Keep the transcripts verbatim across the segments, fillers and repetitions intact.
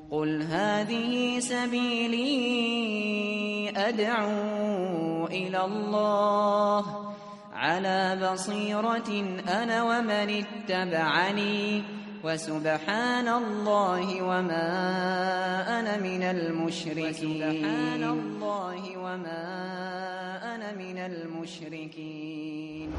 قل هذه سبيلي أدعو إلى الله على بصيرة أنا ومن اتبعني وسبحان الله وما أنا من المشركين وسبحان الله وما أنا من المشركين.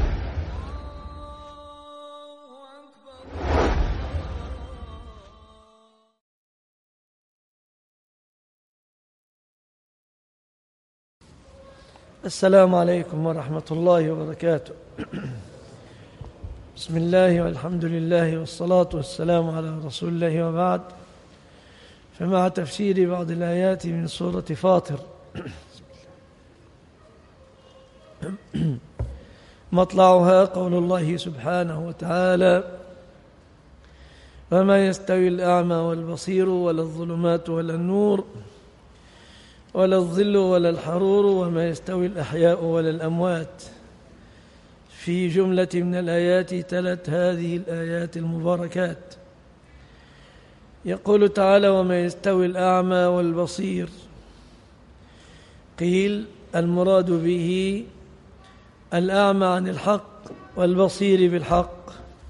السلام عليكم ورحمة الله وبركاته. بسم الله والحمد لله والصلاة والسلام على رسول الله وبعد، فمع تفسير بعض الآيات من سورة فاطر مطلعها قول الله سبحانه وتعالى: وما يستوي الأعمى والبصير ولا الظلمات ولا النور ولا الظل ولا الحرور وما يستوي الأحياء ولا الأموات. في جملة من الآيات تلت هذه الآيات المباركات. يقول تعالى: وما يستوي الأعمى والبصير. قيل المراد به الأعمى عن الحق والبصير بالحق.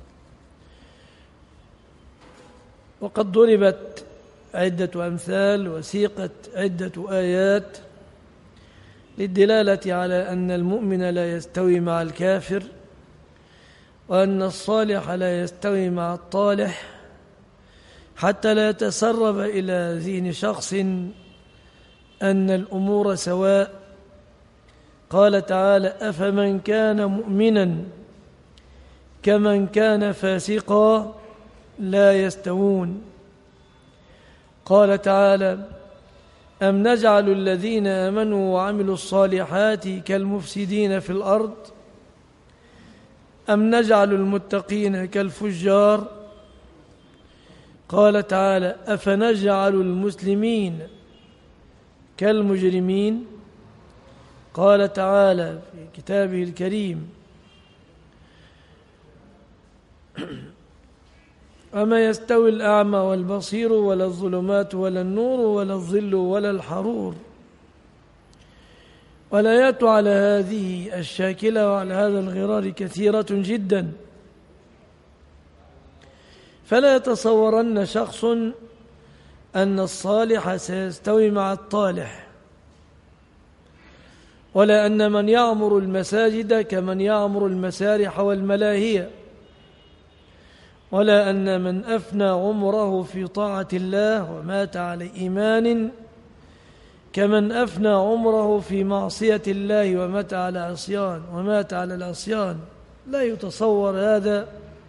وقد ضربت عدة أمثال وسيقت عدة آيات للدلالة على أن المؤمن لا يستوي مع الكافر، وأن الصالح لا يستوي مع الطالح، حتى لا يتسرب إلى ذهن شخص أن الأمور سواء. قال تعالى: أفمن كان مؤمنا كمن كان فاسقا لا يستوون. قال تعالى: أم نجعل الذين آمنوا وعملوا الصالحات كالمفسدين في الأرض أم نجعل المتقين كالفجار. قال تعالى: أفنجعل المسلمين كالمجرمين. قال تعالى في كتابه الكريم: وما يستوي الأعمى والبصير ولا الظلمات ولا النور ولا الظل ولا الحرور. والآيات على هذه الشاكلة وعلى هذا الغرار كثيرة جدا، فلا يتصورن شخص أن الصالح سيستوي مع الطالح، ولا أن من يعمر المساجد كمن يعمر المسارح والملاهي، ولا أن من أفنى عمره في طاعة الله ومات على إيمان كمن أفنى عمره في معصية الله ومات على عصيان ومات على العصيان. لا يتصور هذا،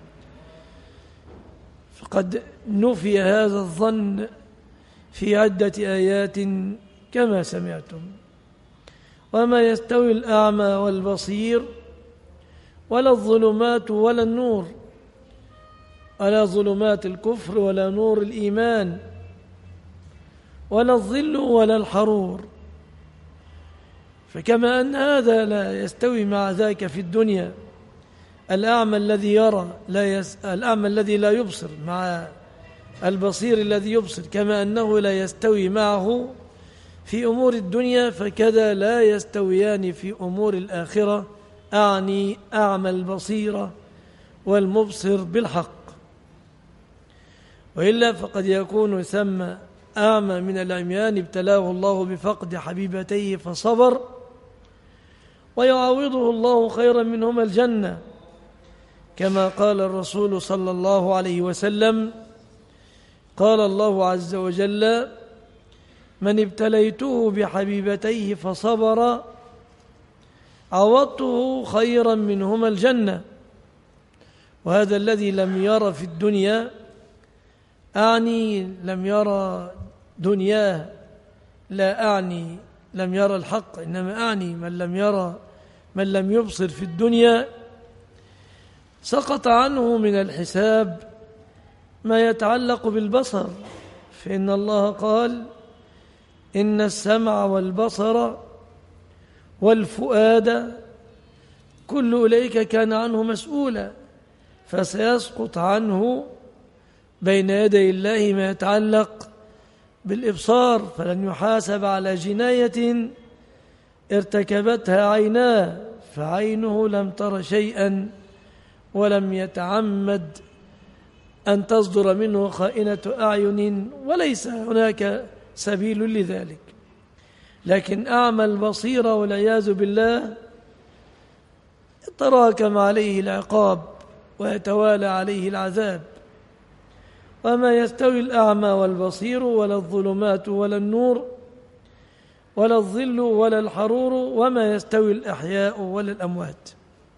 فقد نفي هذا الظن في عدة آيات كما سمعتم. وما يستوي الأعمى والبصير ولا الظلمات ولا النور، ولا ظلمات الكفر ولا نور الإيمان، ولا الظل ولا الحرور. فكما أن هذا لا يستوي مع ذاك في الدنيا، الأعمى الذي يرى لا يس... الأعمى الذي لا يبصر مع البصير الذي يبصر، كما أنه لا يستوي معه في أمور الدنيا، فكذا لا يستويان في أمور الآخرة، أعني أعمى البصيرة والمبصر بالحق. وإلا فقد يكون ثم أعمى من العميان ابتلاه الله بفقد حبيبتيه فصبر، ويعوضه الله خيرا منهما الجنة، كما قال الرسول صلى الله عليه وسلم: قال الله عز وجل: من ابتليته بحبيبتيه فصبر عوضته خيرا منهما الجنة. وهذا الذي لم ير في الدنيا، أعني لم يرى دنياه، لا أعني لم يرى الحق، إنما أعني من لم يرى من لم يبصر في الدنيا، سقط عنه من الحساب ما يتعلق بالبصر. فإن الله قال: إن السمع والبصر والفؤاد كل أولئك كان عنه مسؤولا. فسيسقط عنه بين يدي الله ما يتعلق بالإبصار فلن يحاسب على جناية ارتكبتها عيناه، فعينه لم تر شيئا ولم يتعمد أن تصدر منه خائنة أعين، وليس هناك سبيل لذلك. لكن أعمى البصير والعياذ بالله يتراكم عليه العقاب ويتوالى عليه العذاب. وما يستوي الأعمى والبصير ولا الظلمات ولا النور ولا الظل ولا الحرور وما يستوي الأحياء ولا الأموات.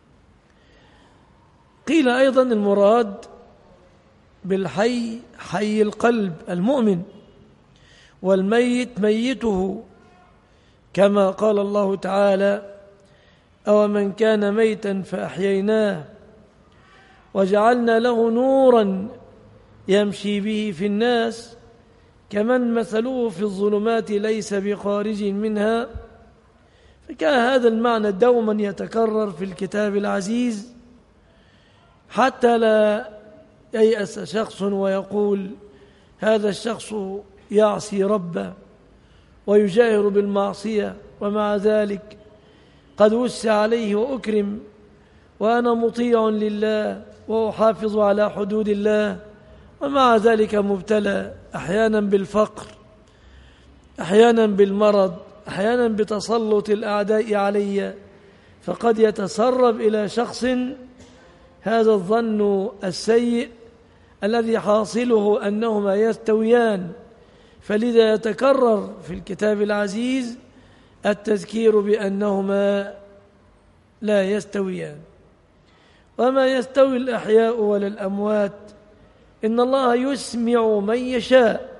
قيل أيضا المراد بالحي حي القلب المؤمن، والميت ميته، كما قال الله تعالى: أو من كان ميتا فأحييناه وجعلنا له نورا يمشي به في الناس كمن مثله في الظلمات ليس بخارج منها. فكان هذا المعنى دوما يتكرر في الكتاب العزيز، حتى لا ييأس شخص ويقول هذا الشخص يعصي ربه ويجاهر بالمعصية، ومع ذلك قد وسع عليه وأكرم، وأنا مطيع لله وأحافظ على حدود الله، ومع ذلك مبتلى أحيانا بالفقر، أحيانا بالمرض، أحيانا بتسلط الأعداء علي، فقد يتسرب إلى شخص هذا الظن السيء الذي حاصله أنهما يستويان. فلذا يتكرر في الكتاب العزيز التذكير بأنهما لا يستويان. وما يستوي الأحياء ولا الأموات، إن الله يسمع من يشاء،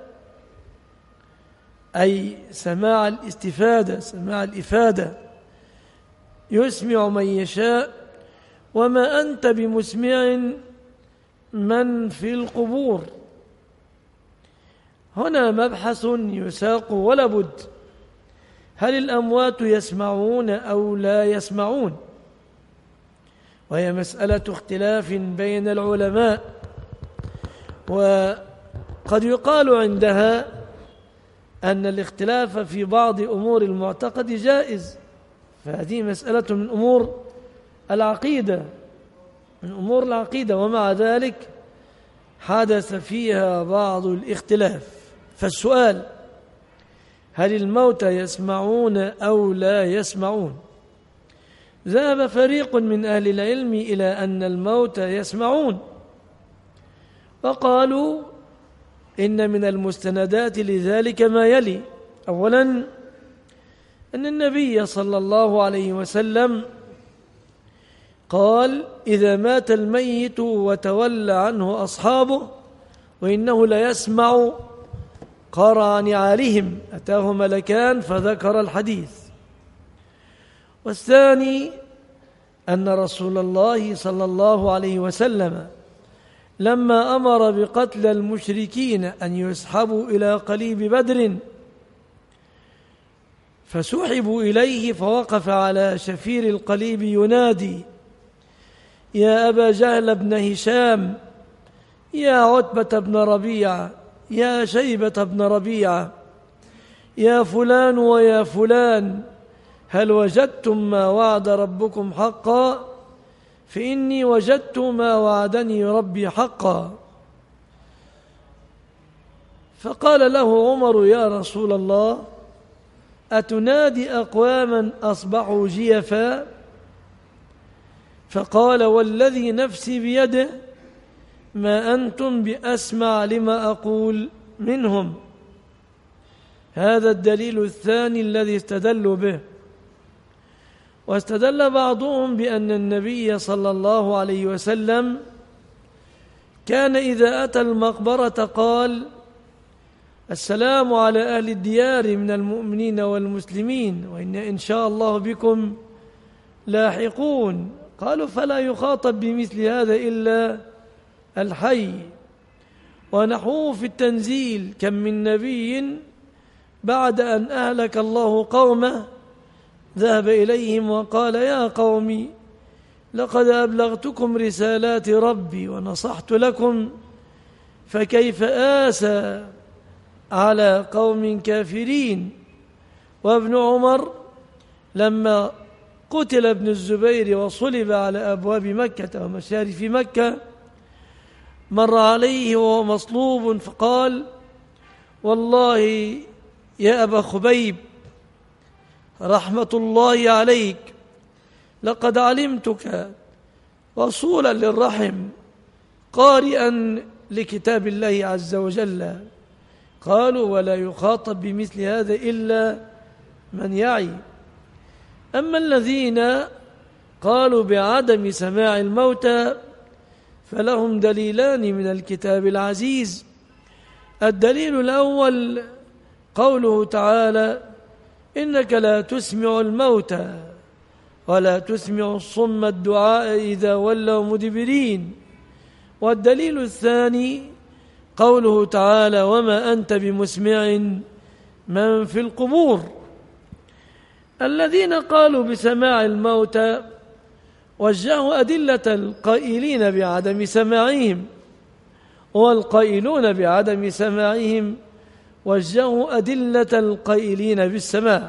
أي سماع الاستفادة، سماع الإفادة، يسمع من يشاء، وما أنت بمسمع من في القبور. هنا مبحث يساق ولا بد: هل الأموات يسمعون أو لا يسمعون؟ وهي مسألة اختلاف بين العلماء، وقد يقال عندها أن الاختلاف في بعض أمور المعتقد جائز، فهذه مسألة من أمور العقيدة من أمور العقيدة ومع ذلك حدث فيها بعض الاختلاف. فالسؤال: هل الموتى يسمعون أو لا يسمعون؟ ذهب فريق من أهل العلم إلى أن الموتى يسمعون، وقالوا إن من المستندات لذلك ما يلي: أولا، أن النبي صلى الله عليه وسلم قال: إذا مات الميت وتولى عنه أصحابه وإنه ليسمع قرع نعالهم، أتاه ملكان فذكر الحديث. والثاني أن رسول الله صلى الله عليه وسلم لما أمر بقتل المشركين أن يسحبوا إلى قليب بدر فسحبوا إليه، فوقف على شفير القليب ينادي: يا أبا جهل بن هشام، يا عتبة بن ربيعة، يا شيبة بن ربيعة، يا فلان ويا فلان، هل وجدتم ما وعد ربكم حقا؟ فإني وجدت ما وعدني ربي حقا. فقال له عمر: يا رسول الله، أتنادي أقواما أصبحوا جيفا؟ فقال: والذي نفسي بيده ما أنتم بأسمع لما أقول منهم. هذا الدليل الثاني الذي استدلوا به. واستدل بعضهم بأن النبي صلى الله عليه وسلم كان إذا أتى المقبرة قال: السلام على أهل الديار من المؤمنين والمسلمين وإن إن شاء الله بكم لاحقون. قالوا: فلا يخاطب بمثل هذا إلا الحي. ونحوه في التنزيل: كم من نبي بعد أن أهلك الله قومه ذهب إليهم وقال: يا قومي، لقد أبلغتكم رسالات ربي ونصحت لكم، فكيف آسى على قوم كافرين. وابن عمر لما قتل ابن الزبير وصلب على أبواب مكة ومشارف مكة مر عليه وهو مصلوب فقال: والله يا أبا خبيب رحمة الله عليك، لقد علمتك وصولا للرحم قارئا لكتاب الله عز وجل. قالوا: ولا يخاطب بمثل هذا إلا من يعي. أما الذين قالوا بعدم سماع الموتى فلهم دليلان من الكتاب العزيز. الدليل الأول قوله تعالى: إنك لا تسمع الموتى ولا تسمع الصم الدعاء إذا ولوا مدبرين. والدليل الثاني قوله تعالى: وما أنت بمسمع من في القبور. الذين قالوا بسماع الموتى وجهوا أدلة القائلين بعدم سماعهم، والقائلون بعدم سماعهم وجهوا أدلة القائلين بالسماع.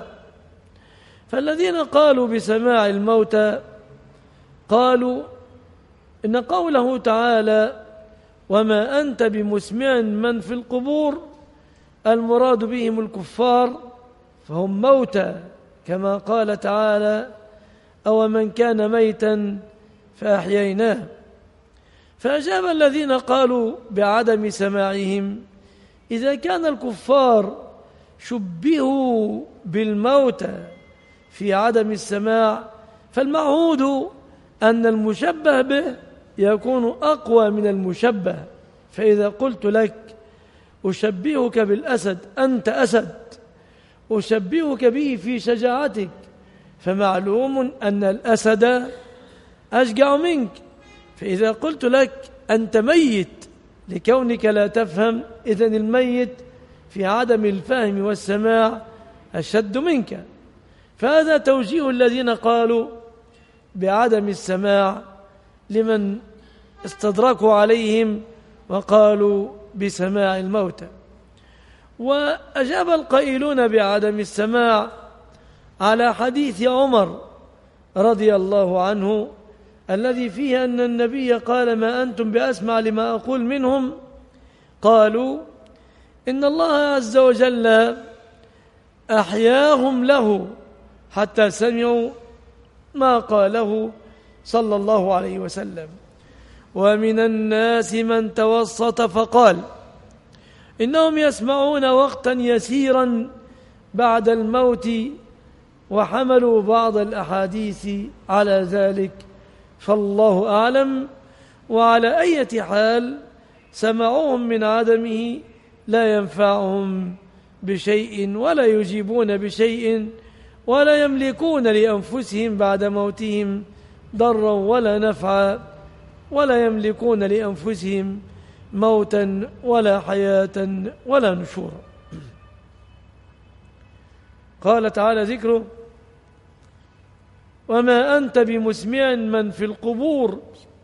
فالذين قالوا بسماع الموتى قالوا إن قوله تعالى: وما أنت بمسمع من في القبور، المراد بهم الكفار فهم موتى، كما قال تعالى: أو من كان ميتا فأحييناه. فأجاب الذين قالوا بعدم سماعهم: إذا كان الكفار شبهوا بالموتى في عدم السماع فالمعهود أن المشبه به يكون أقوى من المشبه. فإذا قلت لك أشبهك بالأسد، أنت أسد، أشبهك به في شجاعتك، فمعلوم أن الأسد أشجع منك. فإذا قلت لك أنت ميت لكونك لا تفهم، إذن الميت في عدم الفهم والسماع أشد منك. فهذا توجيه الذين قالوا بعدم السماع لمن استدركوا عليهم وقالوا بسماع الموتى. وأجاب القائلون بعدم السماع على حديث عمر رضي الله عنه الذي فيه أن النبي قال: ما أنتم بأسمع لما أقول منهم. قالوا: إن الله عز وجل أحياهم له حتى سمعوا ما قاله صلى الله عليه وسلم. ومن الناس من توسط فقال: إنهم يسمعون وقتا يسيرا بعد الموت، وحملوا بعض الأحاديث على ذلك، فالله أعلم. وعلى أي حال سمعهم من عدمه لا ينفعهم بشيء ولا يجيبون بشيء ولا يملكون لأنفسهم بعد موتهم ضرا ولا نفعا، ولا يملكون لأنفسهم موتا ولا حياة ولا نشورا. قال تعالى ذكره: وما أنت بمسمع من في القبور،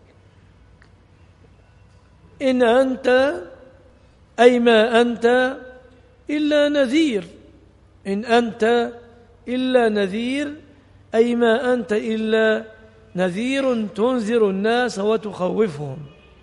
إن أنت أي ما أنت إلا نذير. إن أنت إلا نذير أي ما أنت إلا نذير تنذر الناس وتخوفهم.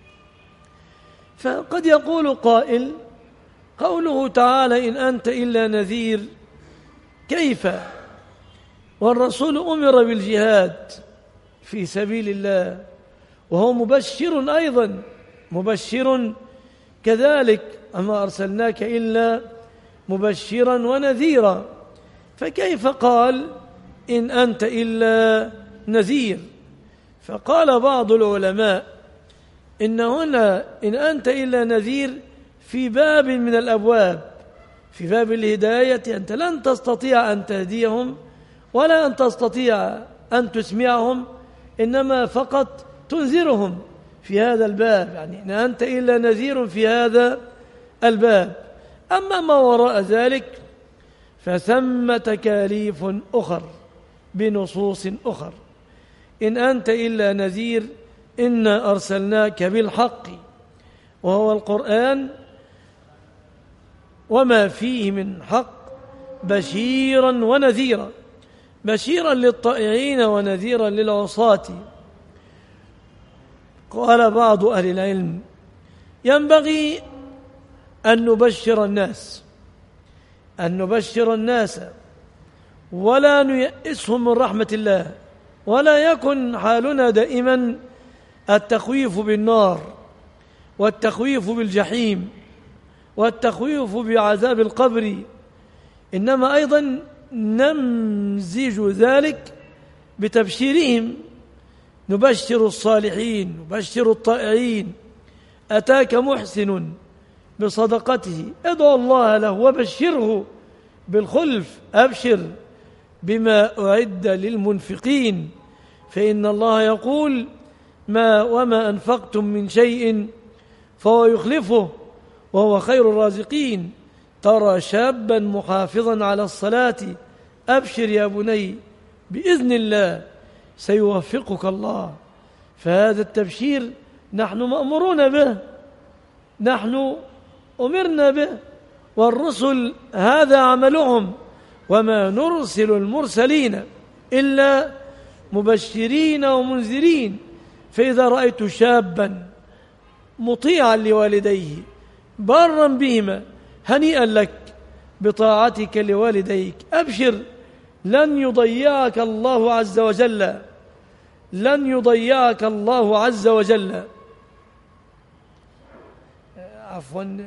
فقد يقول قائل: قوله تعالى إن أنت إلا نذير، كيف والرسول أمر بالجهاد في سبيل الله وهو مبشر أيضا، مبشر كذلك، أما أرسلناك إلا مبشرا ونذيرا، فكيف قال إن أنت إلا نذير؟ فقال بعض العلماء إن هنا إن أنت إلا نذير في باب من الأبواب، في باب الهداية أنت لن تستطيع أن تهديهم ولا أن تستطيع أن تسمعهم، إنما فقط تنذرهم في هذا الباب، يعني إن أنت إلا نذير في هذا الباب. أما ما وراء ذلك فثم تكاليف أخر بنصوص أخر. إن أنت إلا نذير إنا أرسلناك بالحق، وهو القرآن، وما فيه من حق بشيرا ونذيرا، بشيرا للطائعين ونذيرا للعصاة. قال بعض أهل العلم: ينبغي أن نبشر الناس أن نبشر الناس ولا نيئسهم من رحمة الله، ولا يكن حالنا دائما التخويف بالنار والتخويف بالجحيم والتخويف بعذاب القبر، إنما أيضا نمزج ذلك بتبشيرهم، نبشر الصالحين، نبشر الطائعين. أتاك محسن بصدقته ادعو الله له وبشره بالخلف، أبشر بما أعد للمنفقين، فإن الله يقول: ما وما أنفقتم من شيء فهو يخلفه وهو خير الرازقين. ترى شابا محافظا على الصلاة، أبشر يا بني بإذن الله سيوفقك الله. فهذا التبشير نحن مأمورون به، نحن أمرنا به، والرسل هذا عملهم، وما نرسل المرسلين إلا مبشرين ومنذرين. فإذا رأيت شابا مطيعا لوالديه بارا بهما هنيئا لك بطاعتك لوالديك، أبشر، لن يضيعك الله عز وجل، لن يضيعك الله عز وجل. عفوا،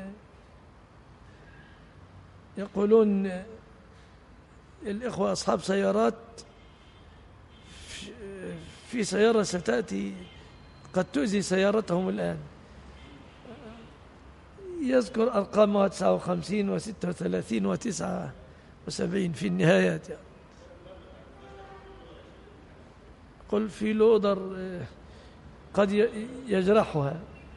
يقولون الإخوة أصحاب سيارات في سيارة ستأتي قد تؤذي سيارتهم الآن، يذكر أرقامها تسعة وخمسين وستة وثلاثين وتسعة وسبعين في النهايات. يعني قل في لودر قد يجرحها.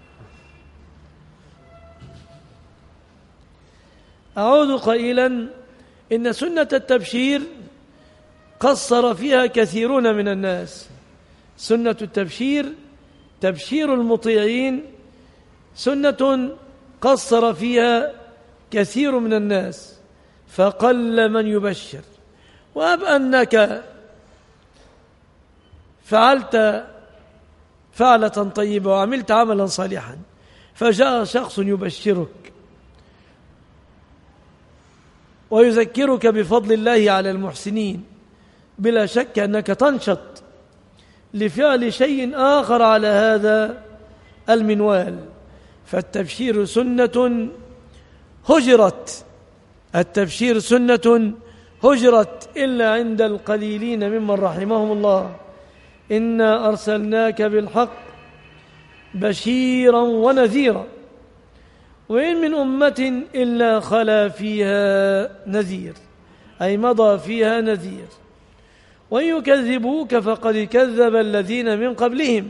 أعود قائلا: إن سنة التبشير قصر فيها كثيرون من الناس. سنة التبشير، تبشير المطيعين، سنة قصر فيها كثير من الناس، فقل من يبشر. وأب أنك فعلت فعلة طيبة وعملت عملا صالحا، فجاء شخص يبشرك ويذكرك بفضل الله على المحسنين، بلا شك أنك تنشط لفعل شيء آخر على هذا المنوال. فالتبشير سنة هجرت، التبشير سنة هجرت إلا عند القليلين ممن رحمهم الله. إنا أرسلناك بالحق بشيرا ونذيرا، وإن من أمة إلا خلا فيها نذير، أي مضى فيها نذير. وإن يكذبوك فقد كذب الذين من قبلهم.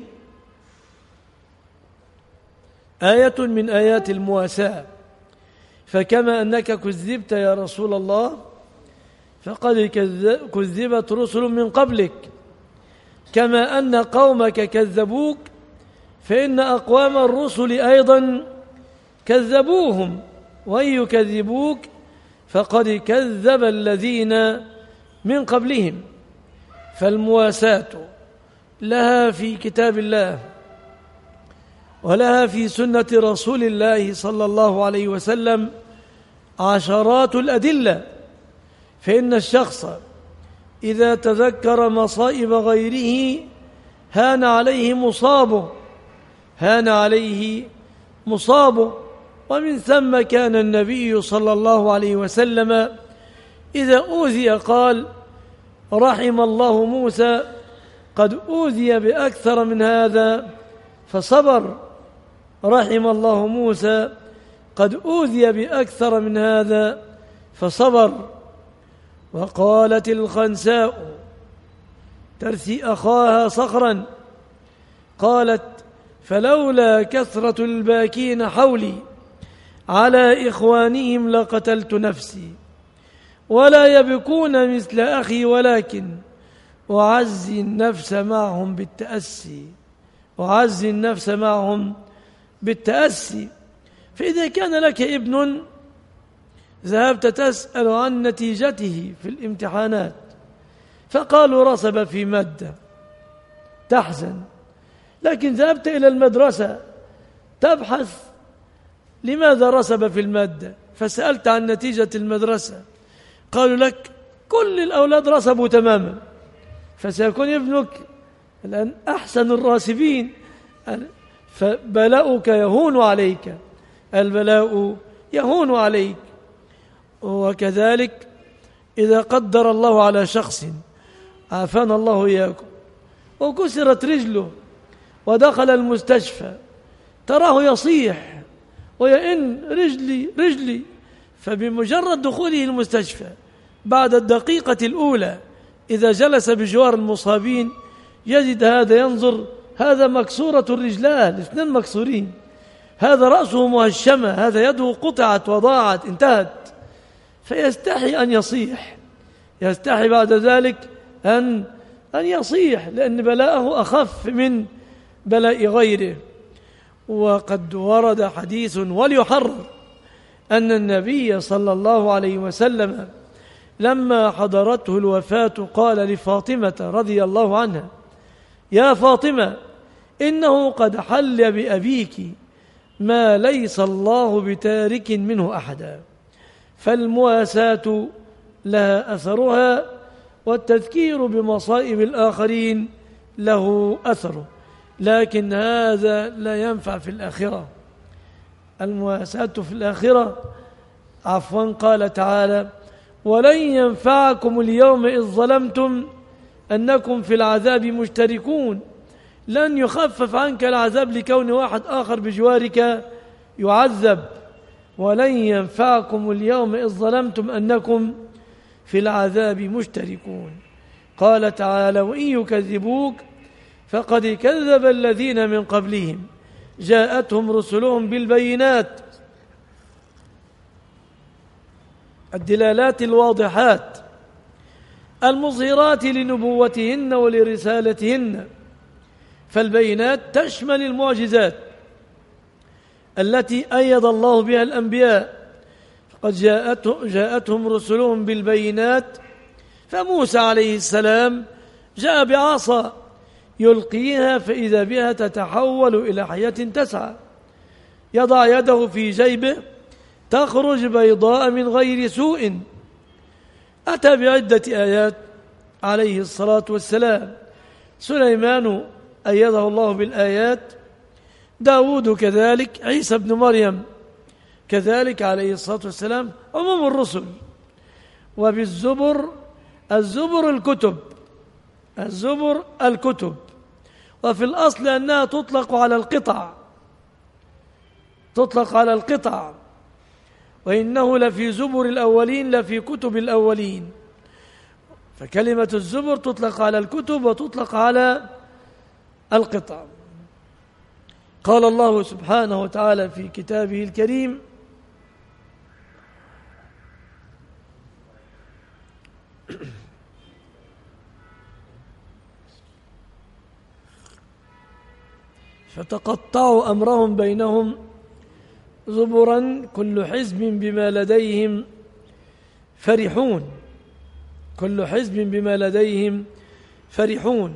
آية من آيات المواساة، فكما أنك كذبت يا رسول الله فقد كذبت رسل من قبلك، كما أن قومك كذبوك فإن أقوام الرسل أيضا كذبوهم. وإن يكذبوك فقد كذب الذين من قبلهم. فالمواساة لها في كتاب الله ولها في سنة رسول الله صلى الله عليه وسلم عشرات الأدلة. فإن الشخص إذا تذكر مصائب غيره هان عليه مصابه هان عليه مصابه ومن ثم كان النبي صلى الله عليه وسلم إذا أوذي قال: رحم الله موسى قد أوذي بأكثر من هذا فصبر، رحم الله موسى قد أوذي بأكثر من هذا فصبر. وقالت الخنساء ترثي أخاها صخرا، قالت: فلولا كثرة الباكين حولي على إخوانهم لقتلت نفسي، ولا يبكون مثل أخي ولكن أعزي النفس معهم بالتأسي أعزي النفس معهم بالتأسي. فإذا كان لك ابن ذهبت تسأل عن نتيجته في الامتحانات فقالوا رسب في مادة تحزن، لكن ذهبت إلى المدرسة تبحث لماذا رسب في المادة فسألت عن نتيجة المدرسة قالوا لك كل الأولاد رسبوا تماما، فسيكون ابنك الآن أحسن الراسبين، فبلاؤك يهون عليك، البلاء يهون عليك. وكذلك إذا قدر الله على شخص، عافانا الله إياكم، وكسرت رجله ودخل المستشفى تراه يصيح ويئن رجلي رجلي، فبمجرد دخوله المستشفى بعد الدقيقة الأولى إذا جلس بجوار المصابين يجد هذا ينظر هذا مكسورة الرجلان، الاثنين مكسورين، هذا رأسه مهشمة، هذا يده قطعت وضاعت انتهت، فيستحي أن يصيح، يستحي بعد ذلك أن أن يصيح لأن بلاءه أخف من بلاء غيره. وقد ورد حديث وليحرر أن النبي صلى الله عليه وسلم لما حضرته الوفاة قال لفاطمة رضي الله عنها: يا فاطمة إنه قد حل بأبيك ما ليس الله بتارك منه أحدا، فالمواساة لها أثرها والتذكير بمصائب الآخرين له أثره، لكن هذا لا ينفع في الآخرة. المواساة في الآخرة عفوا قال تعالى: ولن ينفعكم اليوم إذ ظلمتم أنكم في العذاب مشتركون، لن يخفف عنك العذاب لكون واحد آخر بجوارك يعذب. ولن ينفعكم اليوم إذ ظلمتم أنكم في العذاب مشتركون. قال تعالى: وإن يكذبوك فقد كذب الذين من قبلهم جاءتهم رسلهم بالبينات الدلالات الواضحات المظهرات لنبوتهن ولرسالتهن، فالبينات تشمل المعجزات التي أيد الله بها الأنبياء، فقد جاءتهم رسلهم بالبينات، فموسى عليه السلام جاء بعصا يلقيها فإذا بها تتحول إلى حياة تسعى، يضع يده في جيبه تخرج بيضاء من غير سوء. أتى بعدة آيات عليه الصلاة والسلام. سليمان أيده الله بالآيات، داود كذلك، عيسى بن مريم كذلك عليه الصلاة والسلام، عموم الرسل. وبالزبر، الزبر الكتب، الزبر الكتب، وفي الأصل أنها تطلق على القطع، تطلق على القطع، وإنه لفي زبر الأولين لفي كتب الأولين، فكلمة الزبر تطلق على الكتب وتطلق على القطع. قال الله سبحانه وتعالى في كتابه الكريم: فتقطعوا أمرهم بينهم زبرا كل حزب بما لديهم فرحون، كل حزب بما لديهم فرحون.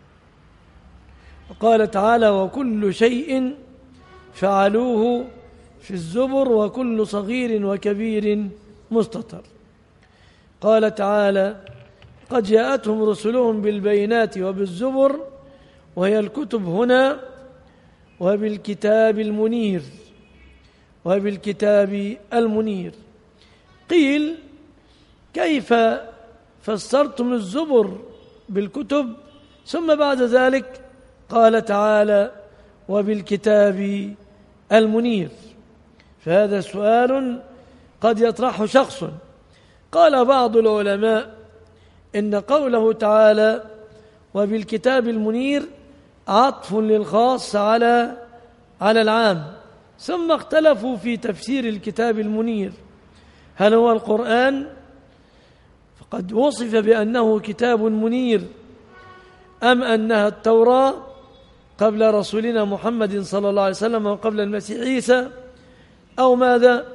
وقال تعالى: وكل شيء فعلوه في الزبر وكل صغير وكبير مستطر. قال تعالى: قد جاءتهم رسلهم بالبينات وبالزبر، وهي الكتب هنا، وبالكتاب المنير، وبالكتاب المنير. قيل: كيف فسرتم الزبر بالكتب ثم بعد ذلك قال تعالى: وبالكتاب المنير؟ فهذا سؤال قد يطرحه شخص. قال بعض العلماء إن قوله تعالى: وبالكتاب المنير عطف للخاص على على العام، ثم اختلفوا في تفسير الكتاب المنير، هل هو القرآن فقد وصف بأنه كتاب منير، أم أنها التوراة قبل رسولنا محمد صلى الله عليه وسلم وقبل المسيح عيسى، أو ماذا؟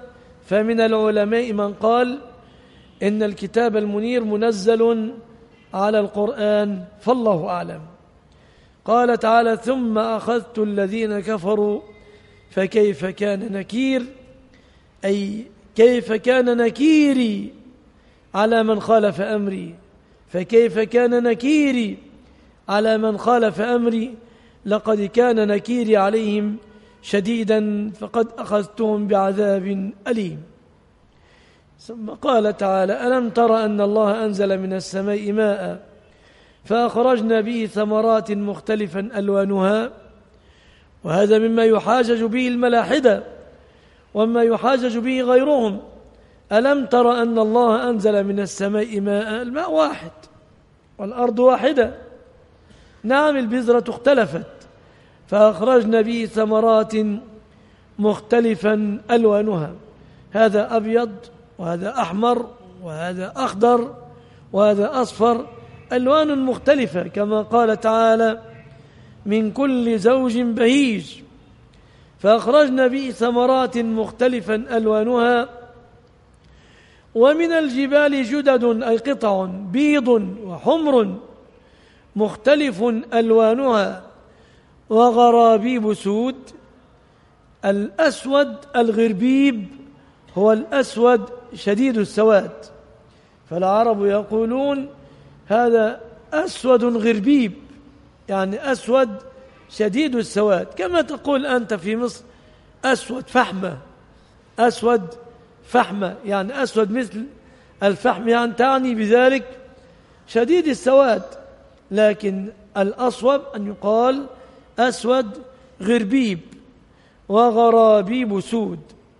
فمن العلماء من قال إن الكتاب المنير منزل على القرآن، فالله أعلم. قال تعالى: ثم أخذت الذين كفروا فكيف كان نكير، أي كيف كان نكيري على من خالف أمري، فكيف كان نكيري على من خالف أمري، لقد كان نكيري عليهم شديدا فقد أخذتهم بعذاب أليم. ثم قال تعالى: ألم تر أن الله أنزل من السماء ماء فأخرجنا به ثمرات مختلفا ألوانها. وهذا مما يحاجج به الملاحدة وما يحاجج به غيرهم. ألم تر أن الله أنزل من السماء ماء، الماء واحد والأرض واحدة، نعم البذرة اختلفت، فأخرجنا به ثمرات مختلفا ألوانها، هذا أبيض وهذا أحمر وهذا أخضر وهذا أصفر، ألوان مختلفة، كما قال تعالى: من كل زوج بهيج. فأخرجنا به ثمرات مختلفا ألوانها. ومن الجبال جدد، أي قطع بيض وحمر مختلف ألوانها وغرابيب سود. الأسود الغربيب هو الأسود شديد السواد، فالعرب يقولون هذا أسود غربيب، يعني أسود شديد السواد، كما تقول أنت في مصر أسود فحمة، أسود فحمة يعني أسود مثل الفحم، يعني تعني بذلك شديد السواد، لكن الأصوب أن يقال أسود غربيب وغرابيب سود.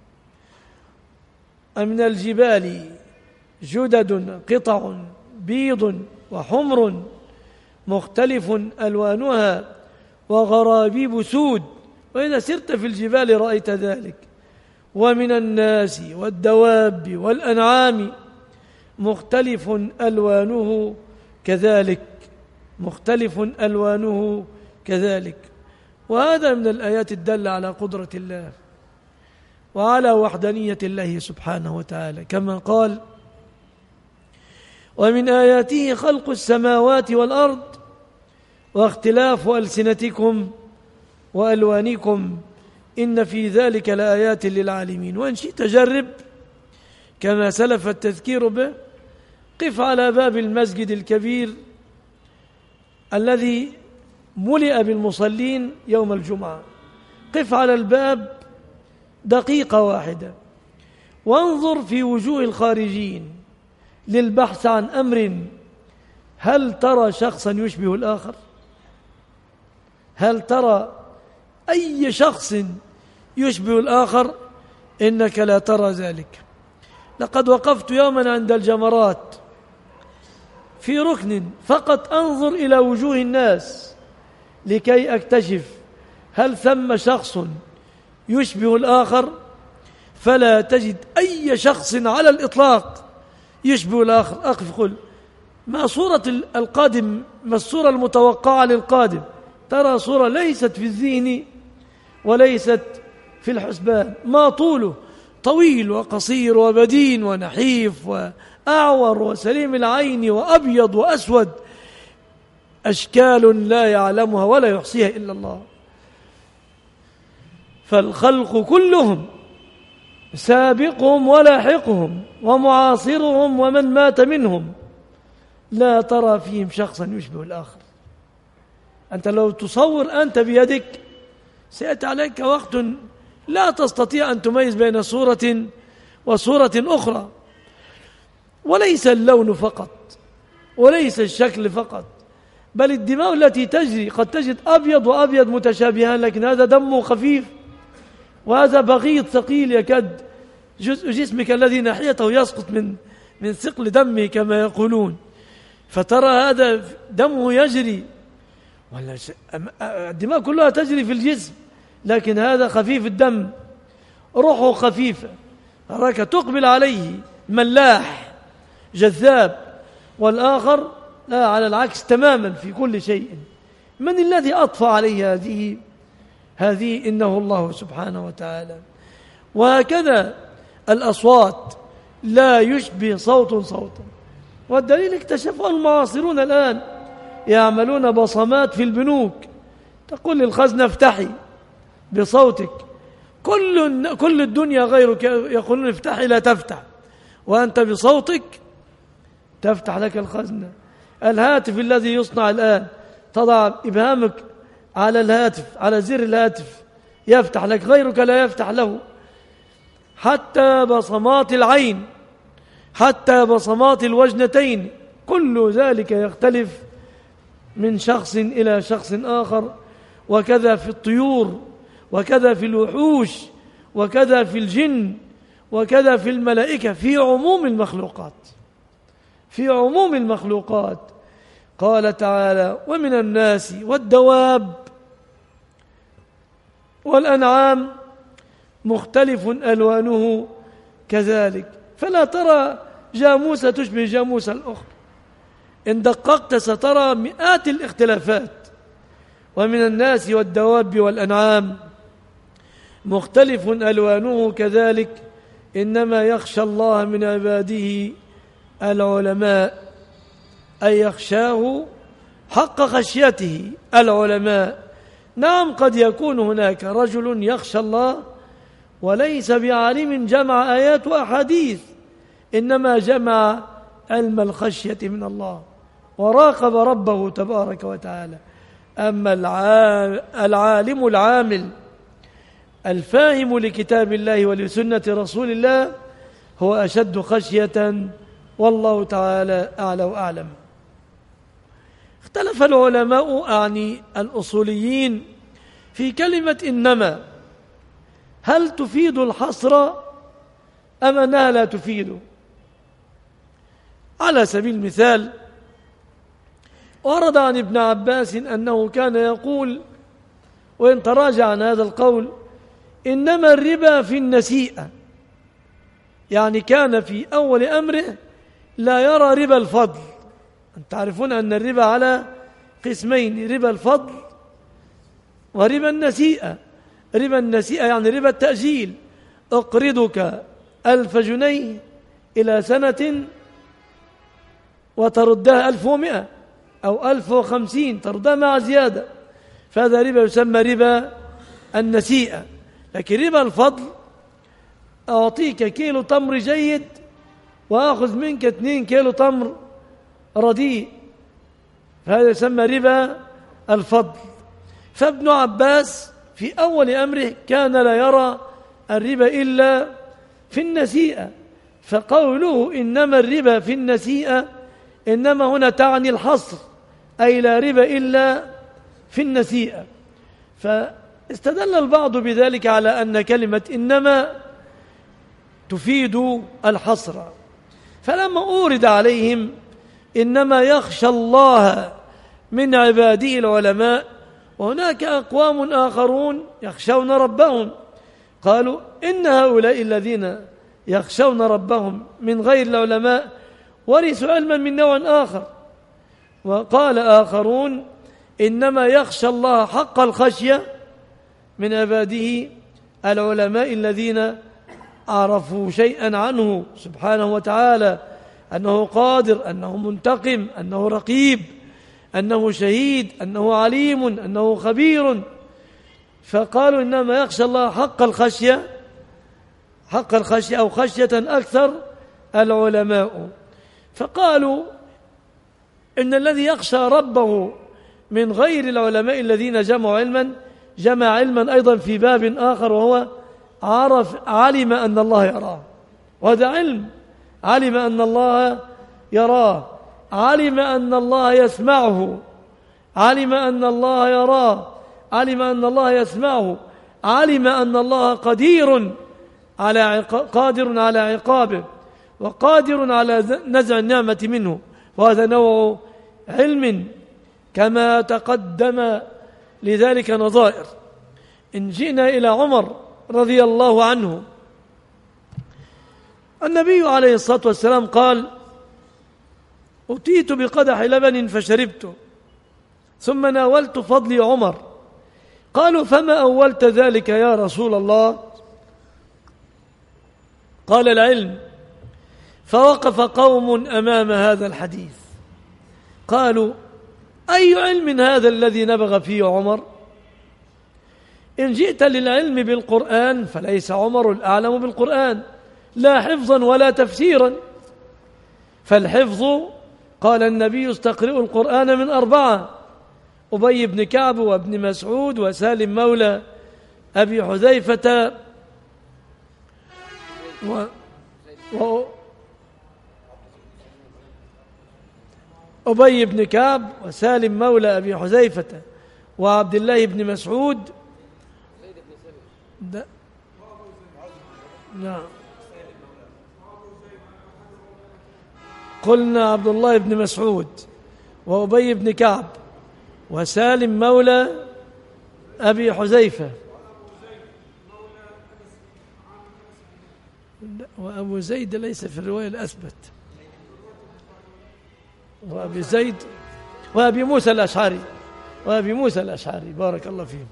من الجبال جدد قطع بيض وحمر مختلف ألوانها وغرابيب سود. وإذا سرت في الجبال رأيت ذلك. ومن الناس والدواب والأنعام مختلف ألوانه كذلك، مختلف ألوانه كذلك. وهذا من الآيات الدالة على قدرة الله وعلى وحدانية الله سبحانه وتعالى، كما قال: ومن آياته خلق السماوات والأرض واختلاف ألسنتكم وألوانكم إن في ذلك لآيات للعالمين. وإن شئت جرب كما سلف التذكير به، قف على باب المسجد الكبير الذي ملئ بالمصلين يوم الجمعة، قف على الباب دقيقة واحدة وانظر في وجوه الخارجين للبحث عن أمر، هل ترى شخصا يشبه الآخر؟ هل ترى أي شخص يشبه الآخر؟ إنك لا ترى ذلك. لقد وقفت يوما عند الجمرات في ركن فقط أنظر إلى وجوه الناس لكي أكتشف هل ثم شخص يشبه الآخر، فلا تجد أي شخص على الإطلاق يشبه الآخر. أقف قل: ما صورة القادم، ما الصورة المتوقعة للقادم؟ ترى صورة ليست في الذهن وليست في الحسبان. ما طوله؟ طويل وقصير وبدين ونحيف وأعور وسليم العين وأبيض وأسود، أشكال لا يعلمها ولا يحصيها إلا الله. فالخلق كلهم سابقهم ولاحقهم ومعاصرهم ومن مات منهم، لا ترى فيهم شخصا يشبه الآخر. أنت لو تصور أنت بيدك سيأتي عليك وقت لا تستطيع أن تميز بين صورة وصورة أخرى. وليس اللون فقط وليس الشكل فقط، بل الدماء التي تجري، قد تجد أبيض وأبيض متشابهان، لكن هذا دمه خفيف وهذا بغيض ثقيل، يكاد جزء جسمك الذي ناحيته يسقط من من ثقل دمه كما يقولون. فترى هذا دمه يجري، ولا الدماء كلها تجري في الجسم، لكن هذا خفيف الدم، روحه خفيفة، أراك تقبل عليه ملاح جذاب، والآخر لا، على العكس تماما في كل شيء. من الذي أطفى عليه هذه هذه إنه الله سبحانه وتعالى. وهكذا الأصوات لا يشبه صوت صوتا. والدليل اكتشفه المعاصرون الآن، يعملون بصمات في البنوك، تقول للخزنة افتحي بصوتك، كل كل الدنيا غيرك يقولون افتحي لا تفتح، وأنت بصوتك تفتح لك الخزنة. الهاتف الذي يصنع الآن تضع إبهامك على الهاتف، على زر الهاتف، يفتح لك، غيرك لا يفتح له. حتى بصمات العين، حتى بصمات الوجنتين، كل ذلك يختلف من شخص إلى شخص آخر. وكذا في الطيور، وكذا في الوحوش، وكذا في الجن، وكذا في الملائكة، في عموم المخلوقات، في عموم المخلوقات. قال تعالى: ومن الناس والدواب والأنعام مختلف ألوانه كذلك. فلا ترى جاموسة تشبه جاموسة الأخرى، إن دققت سترى مئات الاختلافات. ومن الناس والدواب والأنعام مختلف ألوانه كذلك، إنما يخشى الله من عباده العلماء، أي يخشاه حق خشيته العلماء. نعم، قد يكون هناك رجل يخشى الله وليس بعالم، جمع آيات وأحاديث، إنما جمع علم الخشية من الله وراقب ربه تبارك وتعالى. أما العالم العامل الفاهم لكتاب الله ولسنة رسول الله هو أشد خشية، والله تعالى أعلى وأعلم. اختلف العلماء أعني الأصوليين في كلمة إنما، هل تفيد الحصر أم أنها لا تفيد؟ على سبيل المثال، ورد عن ابن عباس أنه كان يقول، وإن تراجع عن هذا القول، إنما الربا في النسيئة، يعني كان في أول أمره لا يرى ربا الفضل. أنتم تعرفون أن الربا على قسمين: ربا الفضل وربا النسيئة. ربا النسيئة يعني ربا التأجيل، أقرضك ألف جنيه إلى سنة وتردها ألف ومئة أو ألف وخمسين، تردها مع زيادة، فهذا ربا يسمى ربا النسيئة. لكن ربا الفضل، أعطيك كيلو تمر جيد وأخذ منك اثنين كيلو تمر رديء، فهذا يسمى ربا الفضل. فابن عباس في أول أمره كان لا يرى الربا إلا في النسيئة، فقوله إنما الربا في النسيئة إنما هنا تعني الحصر، أي لا ربا إلا في النسيئة. فاستدل البعض بذلك على أن كلمة إنما تفيد الحصر، فلما أورد عليهم إنما يخشى الله من عباده العلماء، وهناك أقوام آخرون يخشون ربهم، قالوا إن هؤلاء الذين يخشون ربهم من غير العلماء ورثوا علما من نوع آخر. وقال آخرون إنما يخشى الله حق الخشية من عباده العلماء الذين عرفوا شيئا عنه سبحانه وتعالى، أنه قادر، أنه منتقم، أنه رقيب، أنه شهيد، أنه عليم، أنه خبير. فقالوا إنما يخشى الله حق الخشية، حق الخشية أو خشية أكثر العلماء. فقالوا إن الذي يخشى ربه من غير العلماء الذين جمعوا علما، جمع علما أيضا في باب آخر، وهو عرف علم أن الله يراه، وهذا علم، علم أن الله يراه، علم أن الله يسمعه، علم أن الله يراه، علم أن الله يسمعه، علم أن الله قدير على عق... قادر على عقابه، وقادر على نزع النعمة منه، وهذا نوع علم كما تقدم. لذلك نظائر. إن جئنا إلى عمر رضي الله عنه، النبي عليه الصلاة والسلام قال: أتيت بقدح لبن فشربته، ثم ناولت فضلي عمر. قالوا: فما أولت ذلك يا رسول الله؟ قال العلم. فوقف قوم أمام هذا الحديث قالوا: أي علم هذا الذي نبغ فيه عمر؟ إن جئت للعلم بالقرآن فليس عمر الأعلم بالقرآن، لا حفظا ولا تفسيرا. فالحفظ قال النبي: استقرئوا القرآن من أربعة: أبي بن كعب وابن مسعود وسالم مولى أبي حذيفة و... و... أبي بن كعب وسالم مولى أبي حذيفة وعبد الله بن مسعود. ده نعم، قلنا عبد الله بن مسعود وأبي بن كعب وسالم مولى أبي حذيفة وأبو زيد ليس في الرواية الأثبت، وأبي زيد وأبي موسى الأشعري وأبي موسى الأشعري بارك الله فيهم.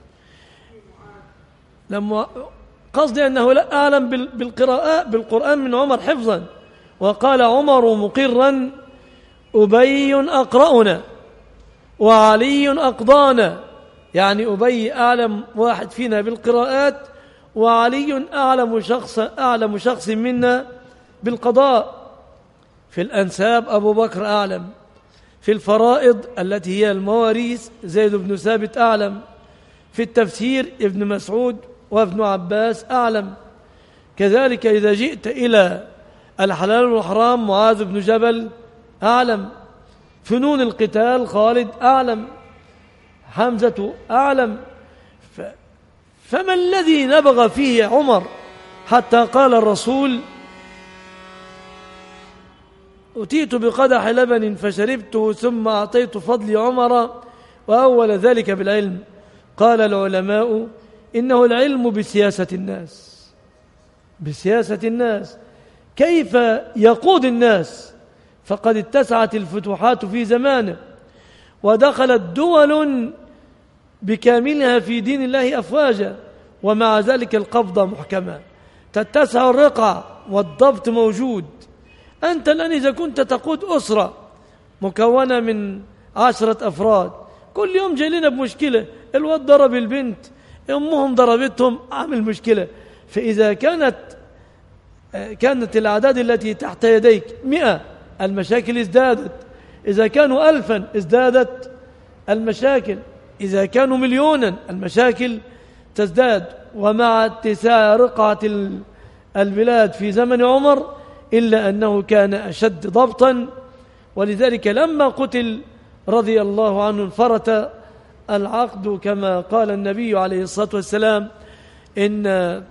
لما قصدي أنه لا أعلم بالقراءة بالقرآن من عمر حفظا. وقال عمر مقرا: أبي أقرأنا وعلي أقضانا، يعني أبي أعلم واحد فينا بالقراءات، وعلي أعلم شخص أعلم شخص منا بالقضاء. في الأنساب أبو بكر أعلم، في الفرائض التي هي المواريث زيد بن ثابت أعلم، في التفسير ابن مسعود وابن عباس أعلم. كذلك إذا جئت إلى الحلال والحرام معاذ بن جبل أعلم، فنون القتال خالد أعلم، حمزة أعلم. ف... فما الذي نبغ فيه عمر حتى قال الرسول: أتيت بقدح لبن فشربته ثم أعطيت فضلي عمر وأول ذلك بالعلم؟ قال العلماء: إنه العلم بسياسة الناس، بسياسة الناس، كيف يقود الناس. فقد اتسعت الفتوحات في زمانه، ودخلت دول بكاملها في دين الله أفواجا، ومع ذلك القبضة محكمة، تتسع الرقع والضبط موجود. أنت الآن إذا كنت تقود أسرة مكونة من عشرة أفراد، كل يوم جاي لنا بمشكلة، الواد ضرب البنت، أمهم ضربتهم، عامل مشكلة. فإذا كانت كانت الأعداد التي تحت يديك مئة، المشاكل ازدادت. إذا كانوا ألفا ازدادت المشاكل. إذا كانوا مليونا المشاكل تزداد. ومع اتساع رقعة البلاد في زمن عمر إلا أنه كان أشد ضبطا، ولذلك لما قتل رضي الله عنه انفرط العقد، كما قال النبي عليه الصلاة والسلام، إن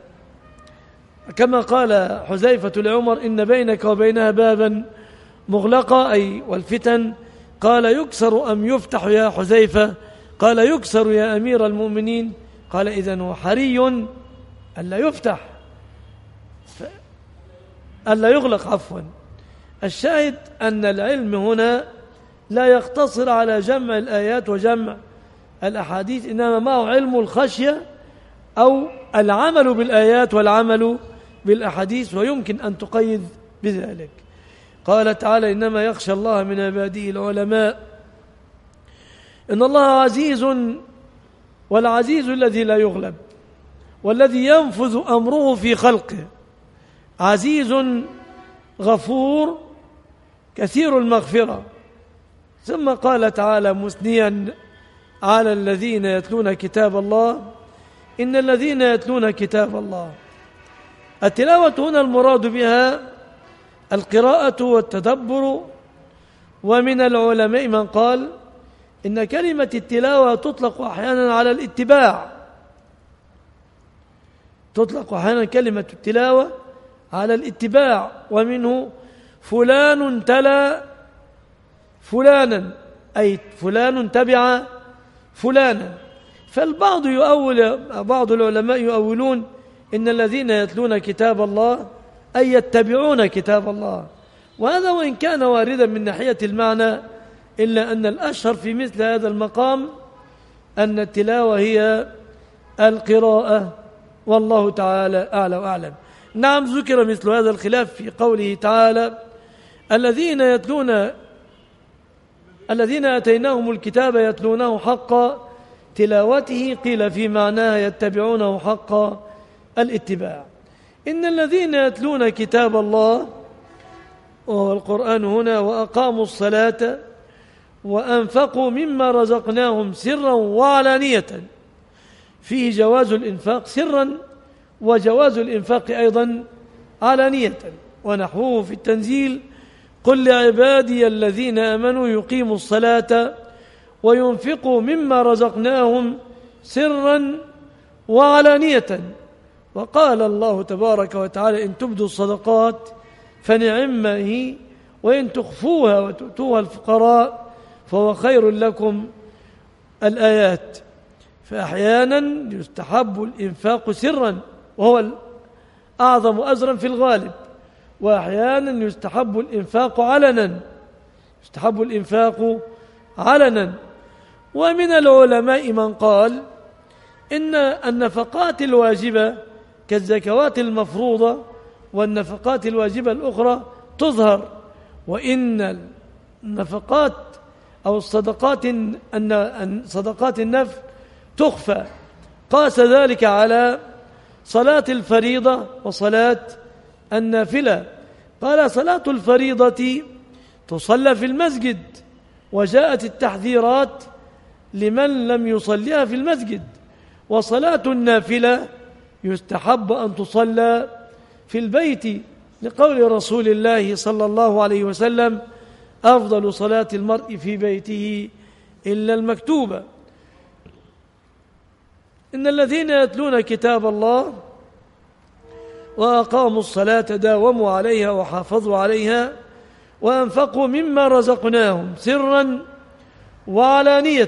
كما قال حذيفة لعمر: إن بينك وبينها بابا مغلقا، أي والفتن. قال: يكسر أم يفتح يا حذيفة؟ قال: يكسر يا أمير المؤمنين. قال: إذن هو حري ألا يفتح ف... ألا يغلق عفوا. الشاهد أن العلم هنا لا يقتصر على جمع الآيات وجمع الأحاديث، إنما معه علم الخشية أو العمل بالآيات والعمل بالأحاديث، ويمكن أن تقيد بذلك. قال تعالى: إنما يخشى الله من عباده العلماء. إن الله عزيز، والعزيز الذي لا يغلب، والذي ينفذ أمره في خلقه، عزيز غفور كثير المغفرة. ثم قال تعالى مثنيا على الذين يتلون كتاب الله: إن الذين يتلون كتاب الله. التلاوة هنا المراد بها القراءة والتدبر. ومن العلماء من قال إن كلمة التلاوة تطلق أحيانا على الاتباع، تطلق أحيانا كلمة التلاوة على الاتباع. ومنه فلان تلا فلانا، أي فلان تبع فلانا. فالبعض يؤول، بعض العلماء يؤولون إن الذين يتلون كتاب الله أي يتبعون كتاب الله، وهذا وإن كان واردا من ناحية المعنى، إلا أن الأشهر في مثل هذا المقام أن التلاوة هي القراءة، والله تعالى أعلى وأعلم. نعم ذكر مثل هذا الخلاف في قوله تعالى الذين يتلون الذين أتيناهم الكتاب يتلونه حق تلاوته قيل في معناها يتبعونه حق الاتباع. إن الذين يتلون كتاب الله وهو القرآن هنا وأقاموا الصلاة وأنفقوا مما رزقناهم سرا وعلانية فيه جواز الإنفاق سرا وجواز الإنفاق أيضا علانية. ونحوه في التنزيل قل لعبادي الذين آمنوا يقيموا الصلاة وينفقوا مما رزقناهم سرا وعلانية. وقال الله تبارك وتعالى إن تبدوا الصدقات فنعما هي وإن تخفوها وتؤتوها الفقراء فهو خير لكم الآيات. فأحيانا يستحب الإنفاق سرا وهو أعظم أجرا في الغالب، وأحيانا يستحب الإنفاق علنا يستحب الإنفاق علنا. ومن العلماء من قال إن النفقات الواجبة كالزكوات المفروضة والنفقات الواجبة الأخرى تظهر، وإن النفقات أو الصدقات أن صدقات النفل تخفى. قاس ذلك على صلاة الفريضة وصلاة النافلة. قال صلاة الفريضة تصلى في المسجد وجاءت التحذيرات لمن لم يصليها في المسجد، وصلاة النافلة يستحب أن تصلى في البيت لقول رسول الله صلى الله عليه وسلم أفضل صلاة المرء في بيته إلا المكتوبة. إن الذين يتلون كتاب الله وأقاموا الصلاة داوموا عليها وحافظوا عليها وأنفقوا مما رزقناهم سرا وعلانية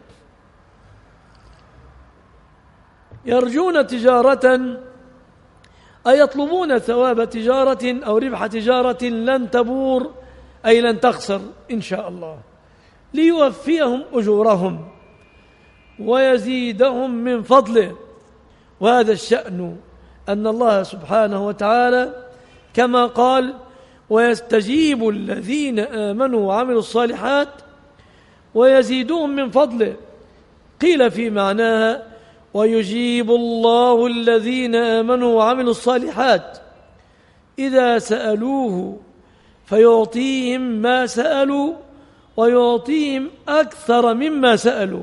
يرجون تجارة أي يطلبون ثواب تجارة أو ربح تجارة لن تبور أي لن تخسر إن شاء الله ليوفيهم أجورهم ويزيدهم من فضله. وهذا الشأن أن الله سبحانه وتعالى كما قال ويستجيب الذين آمنوا وعملوا الصالحات ويزيدهم من فضله، قيل في معناها ويجيب الله الذين آمنوا وعملوا الصالحات إذا سألوه فيعطيهم ما سألوا ويعطيهم أكثر مما سألوا.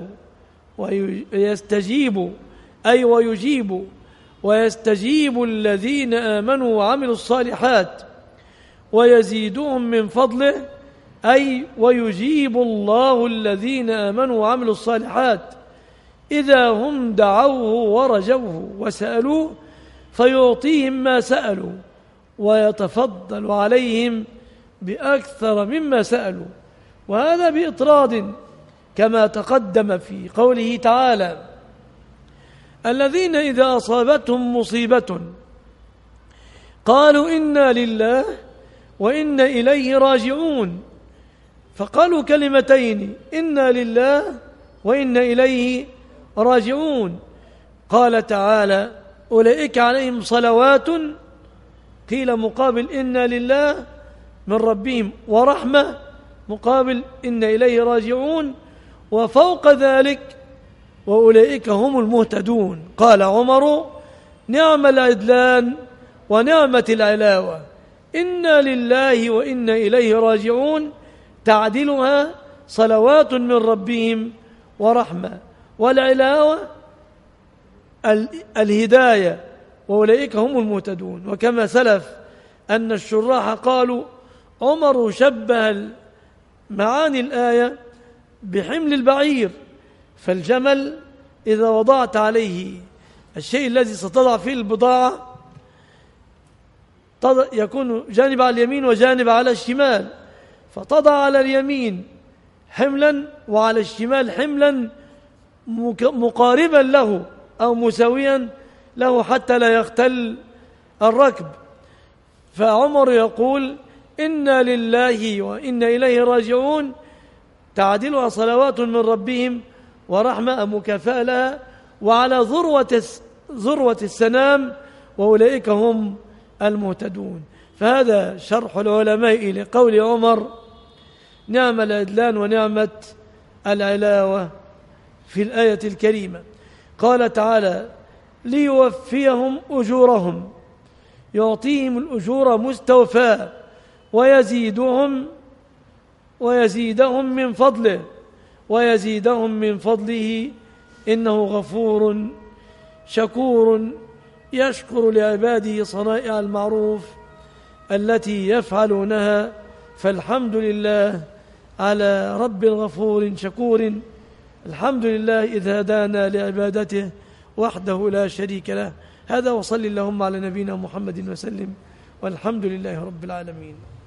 ويستجيب أي ويجيب ويستجيب الذين آمنوا وعملوا الصالحات ويزيدهم من فضله أي ويجيب الله الذين آمنوا وعملوا الصالحات إذا هم دعوه ورجوه وسألوه فيعطيهم ما سألوا ويتفضل عليهم بأكثر مما سألوا. وهذا بإطراد كما تقدم في قوله تعالى الذين إذا أصابتهم مصيبة قالوا إنا لله وإنا إليه راجعون، فقالوا كلمتين إنا لله وإنا إليه راجعون. قال تعالى أولئك عليهم صلوات قيل مقابل إنا لله من ربهم ورحمة مقابل إنا إليه راجعون، وفوق ذلك وأولئك هم المهتدون. قال عمر نعم العدلان ونعمة العلاوة إنا لله وإنا إليه راجعون تعدلها صلوات من ربهم ورحمة، والعلاوة الهداية وأولئك هم المهتدون. وكما سلف أن الشراح قالوا عمر شبه معاني الآية بحمل البعير، فالجمل إذا وضعت عليه الشيء الذي ستضع فيه البضاعة يكون جانب على اليمين وجانب على الشمال، فتضع على اليمين حملا وعلى الشمال حملا مقاربا له أو مساويا له حتى لا يختل الركب. فعمر يقول إنا لله وإنا إليه راجعون تعدلها صلوات من ربهم ورحمة مكافأة لها وعلى ذروة ذروة السنام وأولئك هم المهتدون. فهذا شرح العلماء لقول عمر: نعم العدلان ونعمة العلاوة في الآية الكريمة. قال تعالى: ليوفيهم أجورهم، يعطيهم الأجور مستوفاة ويزيدهم ويزيدهم من فضله ويزيدهم من فضله إنه غفور شكور يشكر لعباده صنائع المعروف التي يفعلونها. فالحمد لله على رب غفور شكور. الحمد لله إذ هدانا لعبادته وحده لا شريك له. هذا، وصل اللهم على نبينا محمد وسلم، والحمد لله رب العالمين.